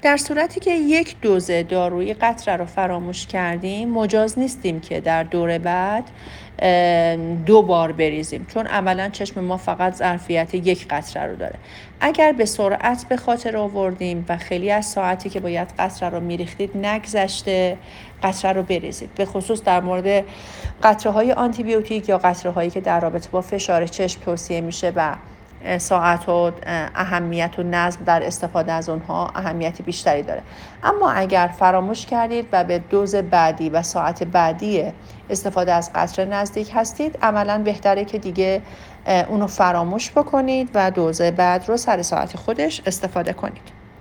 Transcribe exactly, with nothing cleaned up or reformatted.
در صورتی که یک دوز دارویی قطره رو فراموش کردیم، مجاز نیستیم که در دور بعد دو بار بریزیم، چون عملا چشم ما فقط ظرفیت یک قطره رو داره. اگر به سرعت به خاطر آوردیم و خیلی از ساعتی که باید قطره رو میریختید نگذشته، قطره رو بریزید. به خصوص در مورد قطره های آنتی بیوتیک یا قطره هایی که در رابطه با فشار چشم توصیه میشه و ساعت و اهمیت و نظم در استفاده از اونها اهمیت بیشتری داره. اما اگر فراموش کردید و به دوز بعدی و ساعت بعدی استفاده از قطره نزدیک هستید، عملاً بهتره که دیگه اونو فراموش بکنید و دوز بعد رو سر ساعت خودش استفاده کنید.